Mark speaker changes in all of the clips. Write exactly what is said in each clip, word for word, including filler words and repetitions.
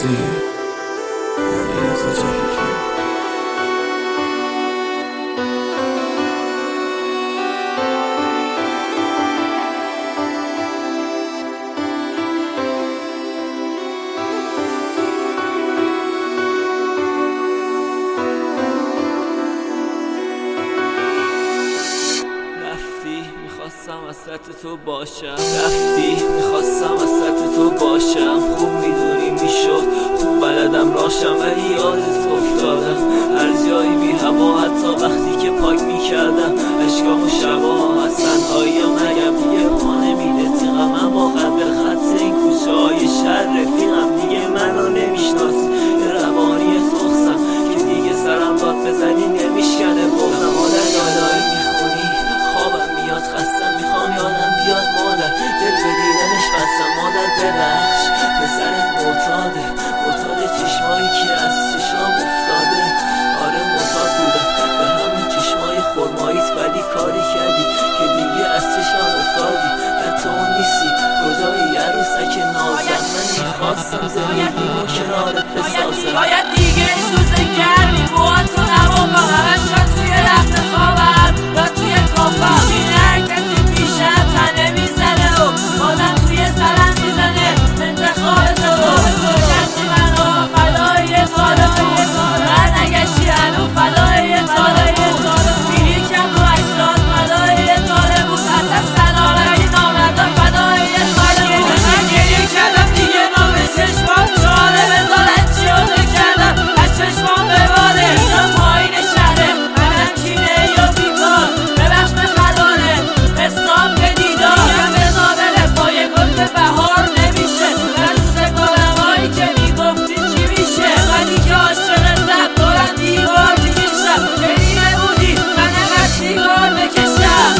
Speaker 1: راستی علیرضا جلیلی.
Speaker 2: میخواستم وسط تو باشم، رفتی میخواستم وسط تو باشم. خوب میدونی میشد، خوب بلدم راشم، ولی یادت افتادم هر جایی بی هوا، حتی وقتی که پاک میکردم اشکام و شبا. از تنهایی مگم دیگه پا نمیده تیغم، اما قلب خط این کوچه های شهر رفیقم دیگه منو نمیشناسی. یه روانی تخصم که دیگه سرم داد بزنی نمیشکنه بازم. آدر دادایی میخونی خوابم میاد، خستم میخوام یادم بیاد مادر، دل به دیدنش بستم مادر ببخش. پسرت معتاده، معتاد چشمایی که از چشام افتاده. آره معتاد بودم به همون چشمای خرماییت، ولی کاری کردی که دیگه از چشام افتادی. نه تو نیستی کجایی عروسک نازم، من میخواستم زندگیمو کنارت بسازم.
Speaker 3: باید دیگه سوزه کردی با تو نبا، همش شد توی رفت خوابم یا توی کافم. شینه هر کسی پیشم تنه میزنه و بازم توی سرم میزنه انتخاب تو. کسی منو فدای تالای بر نگشتی هنو فدای تالای میلیکم رو اجساد فدای تاله بود. حتی سلامتی نامردا فدای تاله بود. من گریه کردم دیگه نام چشمام چاله بزارن چی رو نکردم از چشمام بباره. اینجا پایین شهره منم کینه یا بیکار، ببخش به خلانه حساب به دیدار. میگم بزا بره پای گل که بهار نمیشه، من دوست گلم هایی که میگفتی چی میشه. منی که عاشق زب دارم دیوار میکشم، خیلی نبودی من انقدر سیگار بکشم.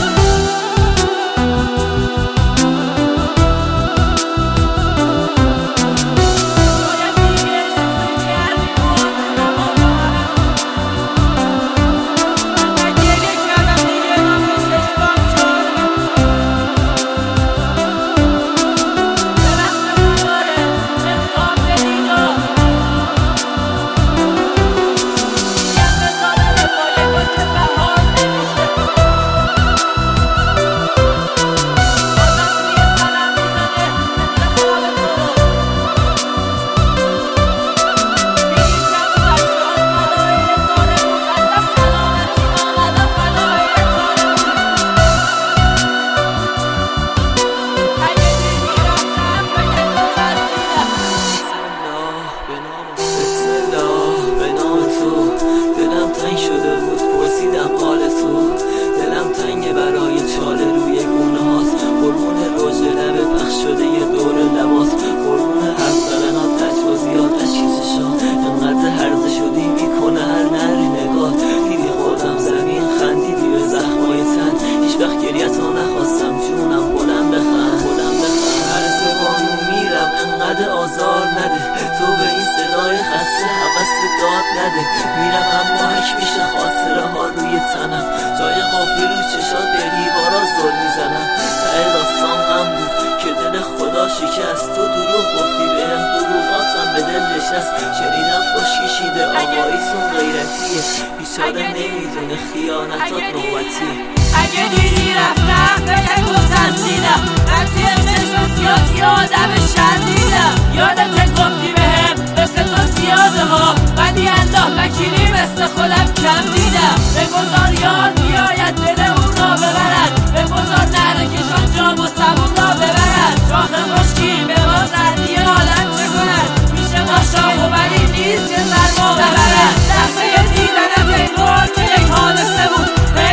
Speaker 2: آزار نده تو به این صدای خسته حوث داد نده. میرم اما حک میشه خاطره ها روی تنم، جای قافی رو چشات به دیوارا زل میزنم. ته داستان غم بود که دل خدا شکست، تو دروغ گفتی بهم دروغاتم به دل نشست. شنیدم خوش کشیده آقاییتون غیرتیه، بیچاره نمیدونه خیانتات نوبتیه.
Speaker 3: اگه دیدی رفتم فکر کن ترسیدم، من توی قسم سیاتی آدم شدیدم. یادت گفتی بهم مثل تو زیاده ها، ولی انداخ وکیلی مثل خودم کم دیدم. بگذار یار بیاید دل اون را ببرد، بگذار نره کشان جام و سمون را ببرد. شاخ خشکی به ما سردی عالم چه کند، میشه ما شاخ و ولی نیست که سرما ببرد. لحظه دیدنت انگار که یک حادثه بود،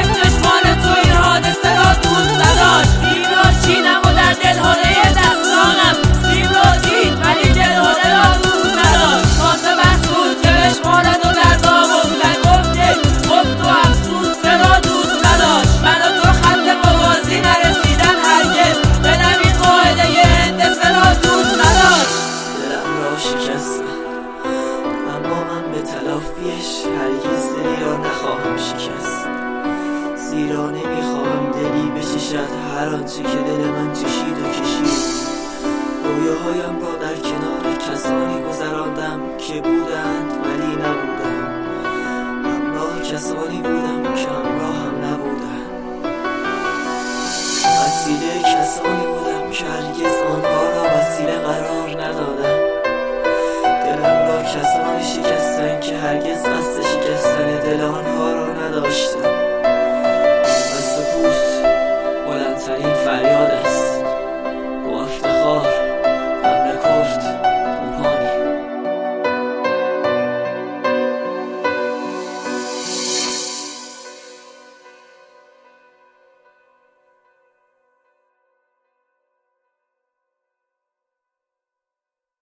Speaker 3: چینم و در دل هره دستانم سیم رو دید ولی دل هره را دوست نداشت. کاسه مسئول که بشمارد و در داموندن گفته گفت و افسوس را دوست نداشت. من و تو خط موازی نرسیدن هرگز، دلم این قاعده یه هندسه را دوست نداشت.
Speaker 2: دلم را شکستم اما من به تلافیش هرگز دلی را نخواهم شکست، زیرا نمیخواهم دلی بچشد هر آنچه که دل من چشید و کشید. رویاهایم را در کنار کسانی گذراندم که بودند ولی نبودم، همراه کسانی بودم که همراه هم نبودن، وسیله کسانی بودم که هرگز آنها را وسیله قرار ندادم، دلم را کسانی شکستن که هرگز قصد